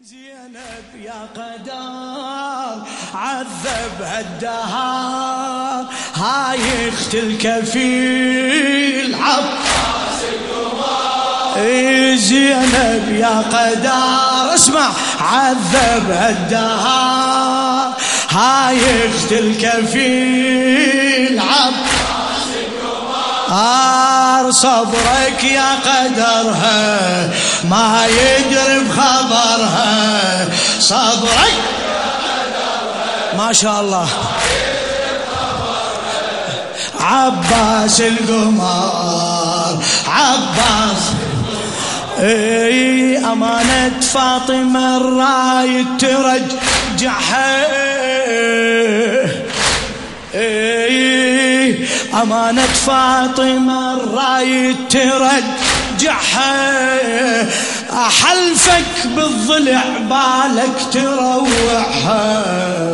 زينب يا قدر عذبها الدهر، هاي اخت الكفيل عباس القمر. زينب يا قدر اسمع عذبها الدهر، هاي اخت الكفيل عباس القمر. صبرك يا قدرها ما يدري بخبرها، صبرك يا قدرها ما شاء الله عباس القمر عباس. اي امانة فاطمة الرايد ترجعها، اي امانة فاطمة الرايد ترجعها، احلفك بالضلع بالك تروعها،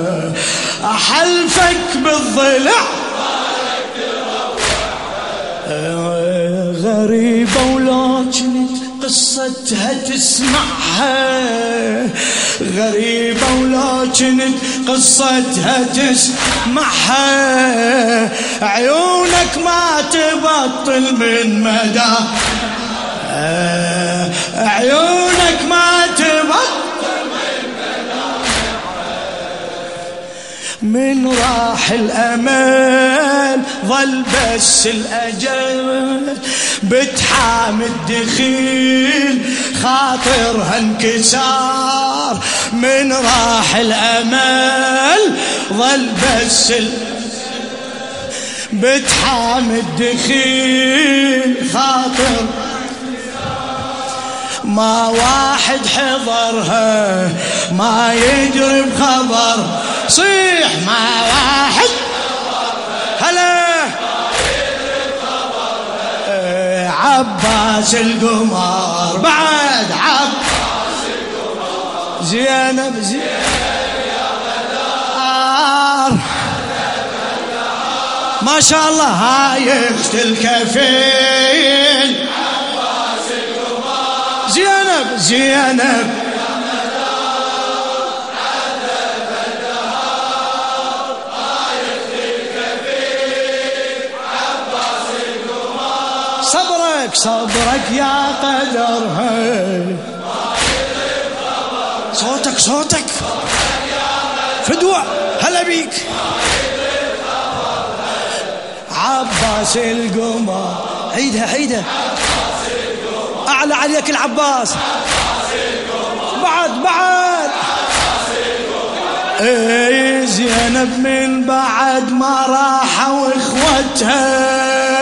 احلفك بالضلع بالك تروعها. غريبة ولو كنت قصتها تسمعها، غريبة ولو كنت قصتها تسمعها، عيونك ما تبطل من مدى، عيونك ما تبطل من مدى. من راح الأمل ظل بس الأجل، بتحام الدخيل خاطرها انكسار. من راح الأمل ظل بس بتحام الدخيل خاطر، ما واحد حضرها ما يدري بخبر. صيح ما واحد هلا عباس القمر بعد عباس القمر. زينب يا قدر ما شاء الله هاي اخت الكفيل عباس القمر. زينب صبرك يا قدرها صوتك فدوة هلا بيك عباس القمر. عيدها أعلى عليك العباس بعد ايه. زينب من بعد ما راحوا اخوتها،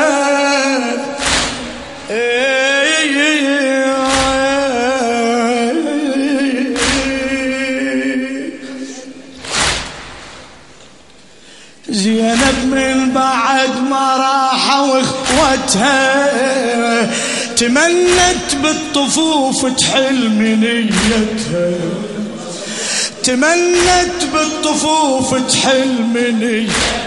زينب من بعد ما راحوا اخوتها، تمنت بالطفوف تحل منيتها، تمنت بالطفوف تحل منيتها.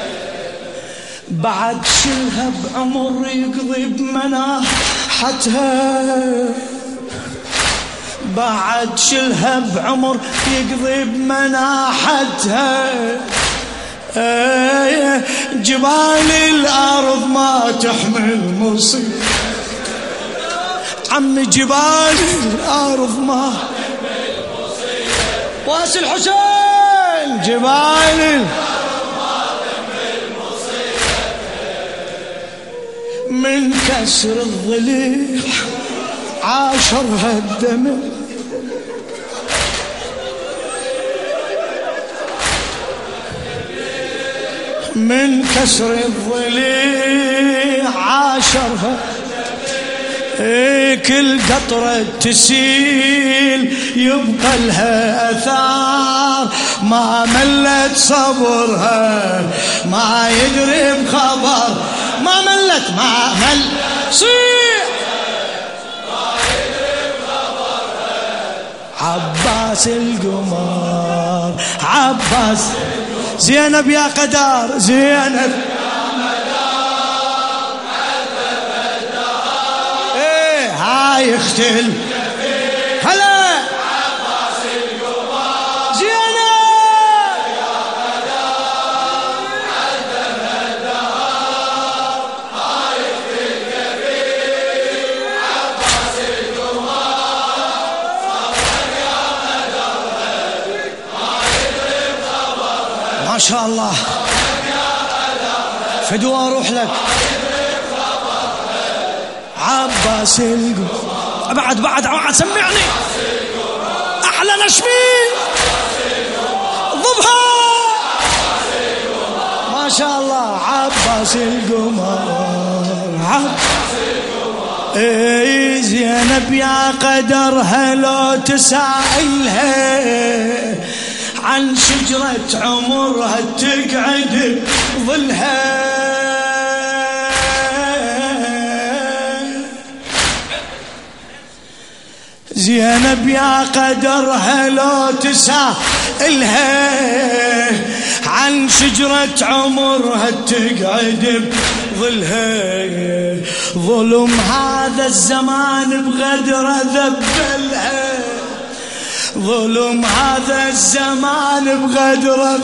بعد شلها بعمر يقضي بمناحتها، بعد شلها بعمر يقضي بمناحتها. جبال الأرض ما تحمل مصيبة، عم جبال الأرض ما تحمل مصيبة. واس الحسين جبال الأرض ما تحمل مصيبة. من كسر الضليع عاشرها الدمع، من كسر الضليع عاشرها. كل قطرة تسيل يبقى لها أثار، ما ملت صبرها ما يدري بخبر، ما ملت صيح ما يدري بخبرها. عباس القمر عباس. زينب يا قدر زينب يا قدر هاي اختل هلا عباس شاء الله فدوى اروح لك عباس القمر. بعد سمعني احلى نشمي ضبها ما شاء الله عباس القمر اي زينب يا قدرها لو تسائلها عن شجرة عمرها تقعد ظلها زينب يا قدرها لو تسائلها عن شجرة عمرها تقعد بظلها ظلم هذا الزمان بغدر ذبلها ظلم هذا الزمان بغدر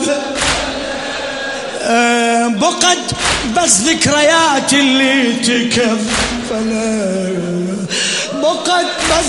بقت بس ذكريات اللي تكفلها بقت بس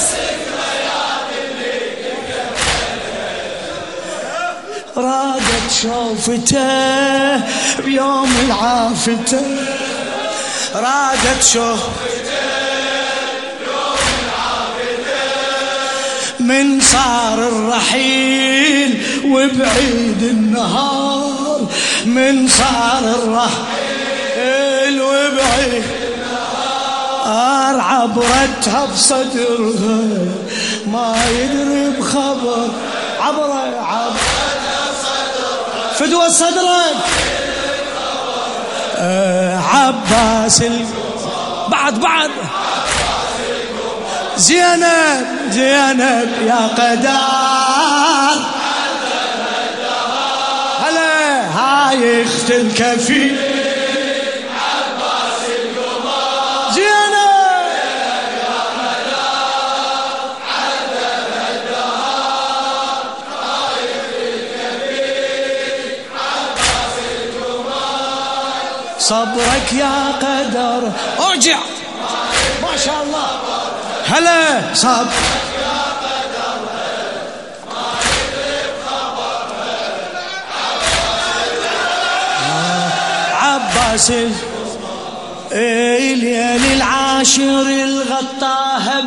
رادت شوفته بيوم العافته رادت شوفته بيوم العافته من صار الرحيل وبعيد النهار من صار الرحيل وبعيد النهار عبرتها بصدرها ما يدري بخبر عبرتها فدوى صدرك عباس بعد زينب يا قدار هلا هاي اخت الكفيل عباس القمر زينب يا قدار عذب الدهر هاي اخت الكفيل عباس القمر صبرك يا قدر ارجع ما شاء الله هلا صبرك يا قدر ما يدري بخبرها عباس ليل العاشر الغطاها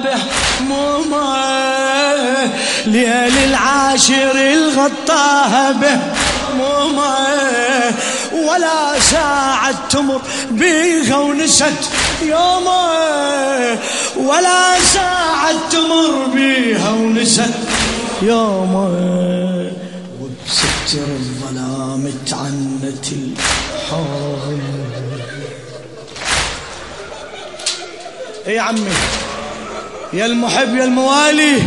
بهمومه ليل العاشر الغطاها بهمومه ولا ساعة تمر بيها ونست يومه ولا ساعة تمر بيها ونست يومه وبستر الظلام تعنت الحار يا عمي يا المحب يا الموالي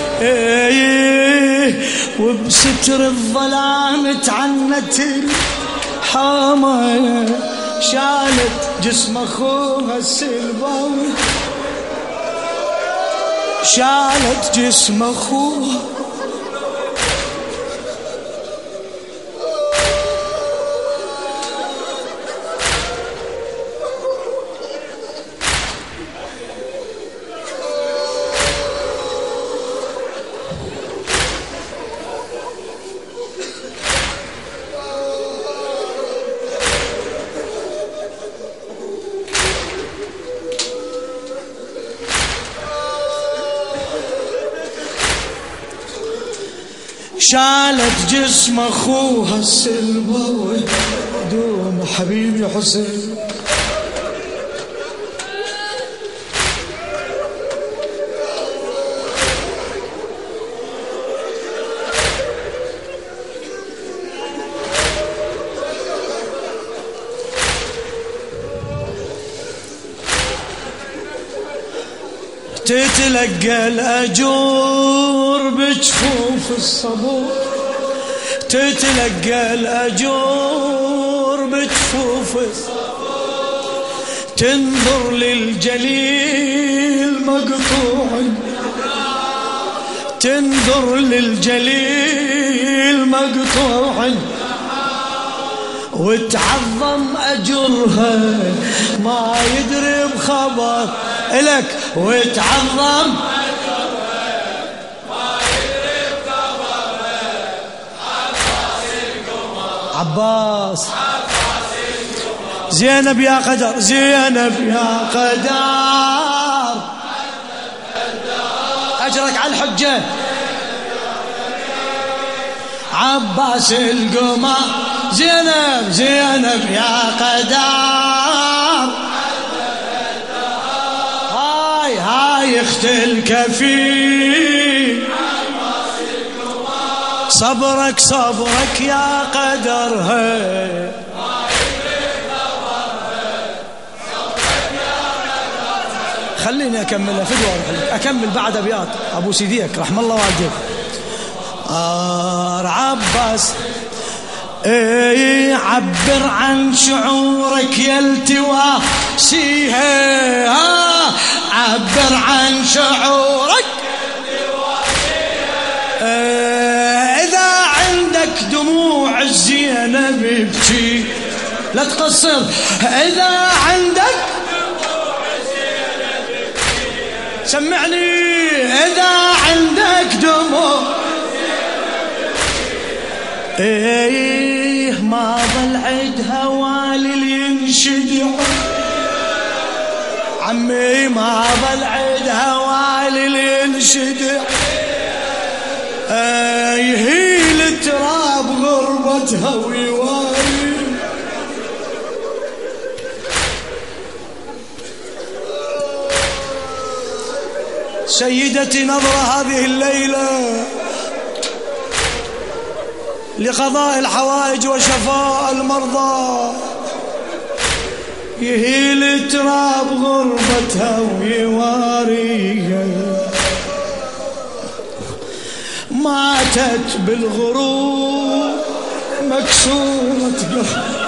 وبستر الظلام تعنت الحامة شالت جسم اخوها السلباوي شالت جسم اخوها شالت جسم اخوها السلباوي دوم حبيبي حسين تتلقى الأجور بجفوف الصبور تتلقى الأجور بجفوف الصبور تنظر للجليل مقطوع تنظر للجليل مقطوع وتعظم أجرها ما يدري بخبر إلك وتعظم عباس زينب يا قدر، زينب يا قدر، أجرك على الحجة. عباس القمر، زينب زينب يا قدر، هاي اخت الكفيل، صبرك صبرك يا قدر، خليني أكملها فدوى، أكمل بعد أبيات أبو سيديك رحم الله والديك. عباس عبر عن شعورك يا التواسيها، عبر عن شعورك إذا عندك دموع الزينب ابكي لا تقصر، إذا عندك سمعني، إذا عندك دموع ما ظل عد هوالي ينشدع، عمي ما ظل عد هوالي ينشدع، يهيل التراب غربتها ويوالي. سيدتي نظرة هذه الليلة لقضاء الحوائج وشفاء المرضى، يهيل التراب غربتها ويواريها، ماتت بالغروب مكسورة قلب.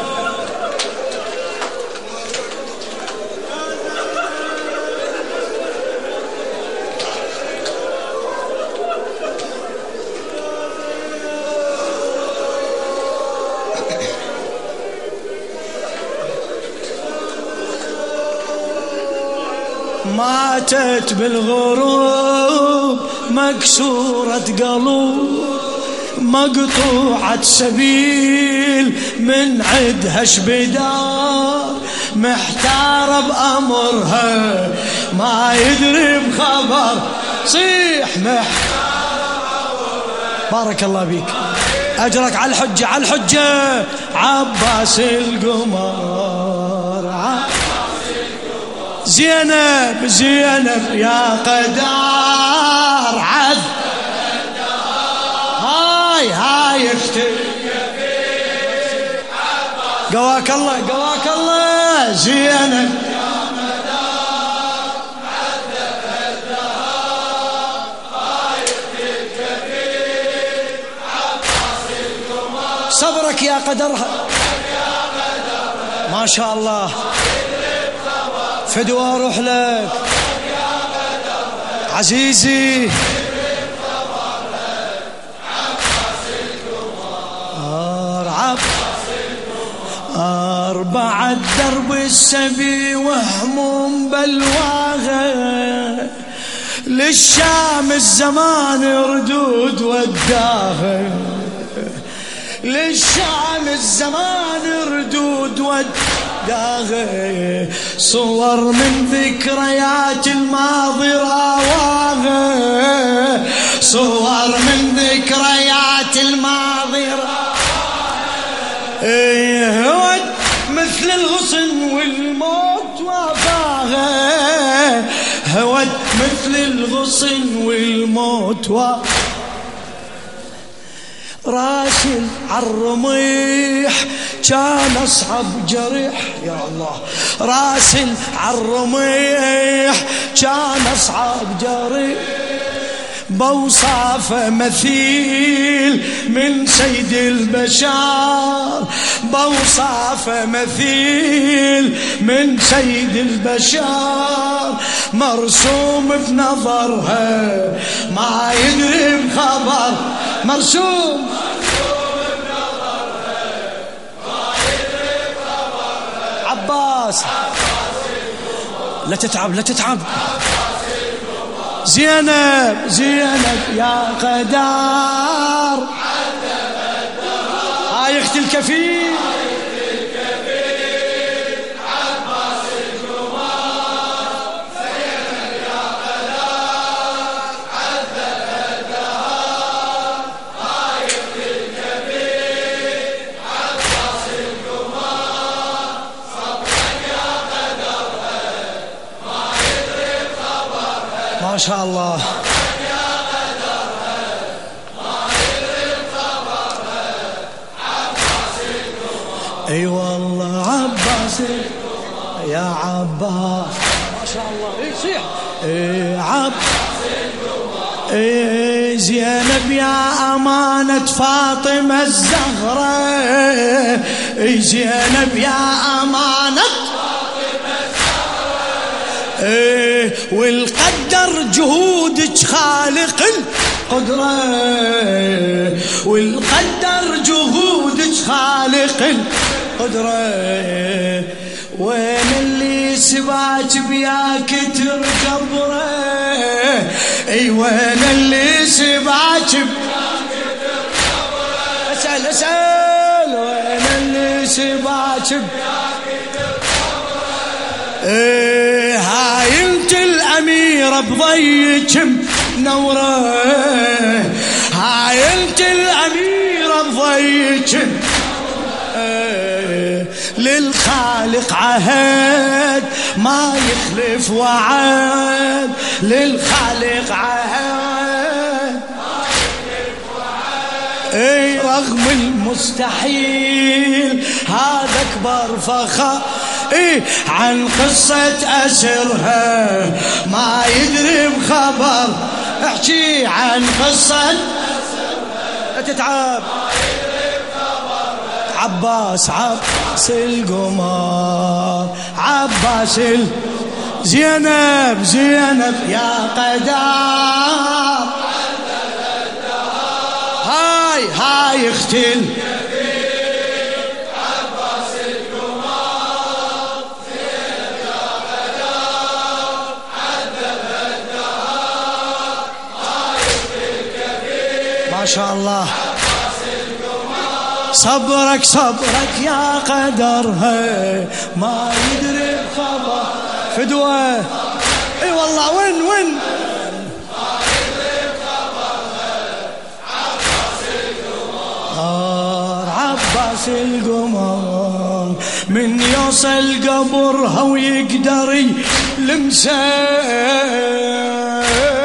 ماتت بالغروب مكسورة قلب، مقطوعة سبيل من عدها شبدار، محتار بأمرها ما يدري بخبر، صيح محتار بأمرها. بارك الله بيك، أجرك على الحجة على الحجة. عباس القمر، زينب زينب يا قدر، عذ هاي اختي، قواك الله قواك الله. زينب يا قدر، عذب الدهر، هاي اختي الكبير، عباس القمر، صبرك يا قدرها ما شاء الله. فدوى اروح لك عزيزي، بعد درب السبي وهموم بلواغه، للشام الزمان ردود وداغه، للشام الزمان ردود وداغه، صور من ذكريات الماضي راواغه، صور من ذكريات الماضي راواغه، هود مثل الغصن والموت وافاغه، هود مثل الغصن والموت وافاغه، راسل عالرميح كان أصعب جريح، يا الله راسل عالرميح كان أصعب جريح، بوصافه مثيل من سيد البشر، بوصافه مثيل من سيد البشر، مرسوم بنظرها ما يدري بخبر، مرسوم بنظرها ما يدري بخبر. عباس لا تتعب لا تتعب. زينب زينب يا قدر، هاي اختي الكفيل عباس القمر زينب يا قدر عذب الدهر خايف الكبير عباس القمر صبرك يا قدرها ما يدري بخبرها ما شاء الله اي والله عباس يا عباس ما شاء الله صيح عباس زينب يا أمانة فاطمة الزهراء زينب يا أمانة فاطمة الزهراء والقدر جهودك خالق القدرة والقدر جهودك خالق القدرة وين اللي سباك بياك ترجبره اي وين اللي سباك بياك ترجبره اسأل وين اللي سباك بياك ترجبره هاي انت الأميرة بضيك منورة هاي انت الأميرة بضيك للخالق عهد ما يخلف وعد للخالق عهد ما يخلف وعد رغم المستحيل هذا أكبر فخر عن قصة أسرها ما يدري بخبر احكي عن قصة أسرها لا تتعب عباس القمر عباس زينب يا قدر هاي اختي عباس القمر زينب يا قدر عذب الدهر هاي اختي الكبير ما شاء الله صبرك يا قدرها ما يدري بخبر فدوة اي والله وين ما يدري بخبرها عباس القمر عباس القمر من يوصل قبرها ويقدر يلمسه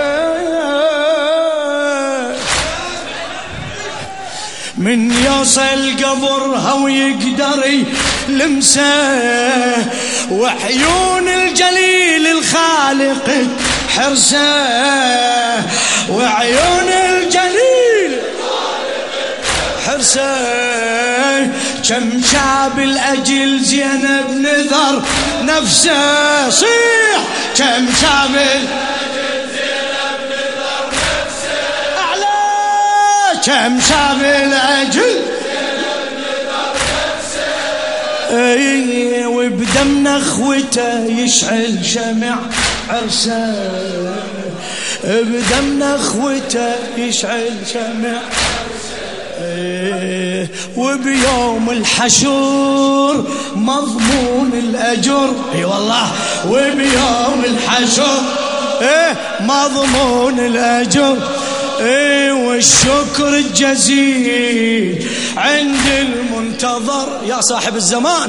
من يوصل قبرها ويقدر يلمسه وعيون الجليل الخالق حرسه وعيون الجليل حرسه كم شاب الأجل زينب نذر نفسه صيح كم شاب كم شاب الأجل وبدم نخوته يشعل شمع عرسه بدم نخوته يشعل شمع وبيوم الحشور مضمون الأجر اي والله وبيوم الحشور مضمون الأجر والشكر الجزيل عند المنتظر يا صاحب الزمان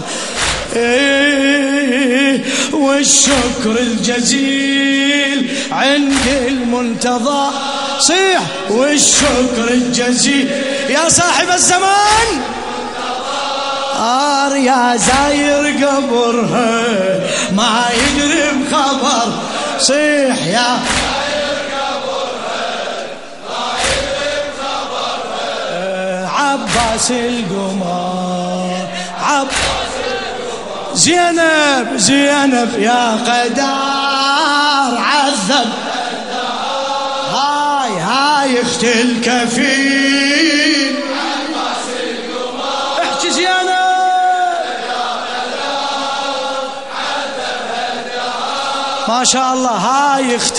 والشكر الجزيل عند المنتظر صيح والشكر الجزيل يا صاحب الزمان يا زاير قبرها ما يدري بخبر صيح يا عباس القمر زينب يا قدر عذب هاي اخت الكفيل عباس القمر احكي زينب يا قدر عذب الدهر ما شاء الله هاي اخت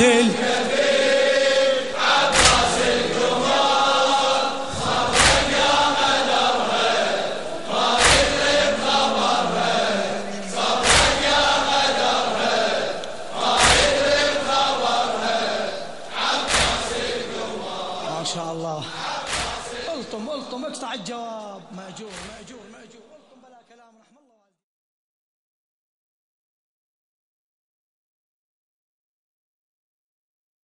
شاء الله. الطم اقطع الجواب. مأجور مأجور مأجور.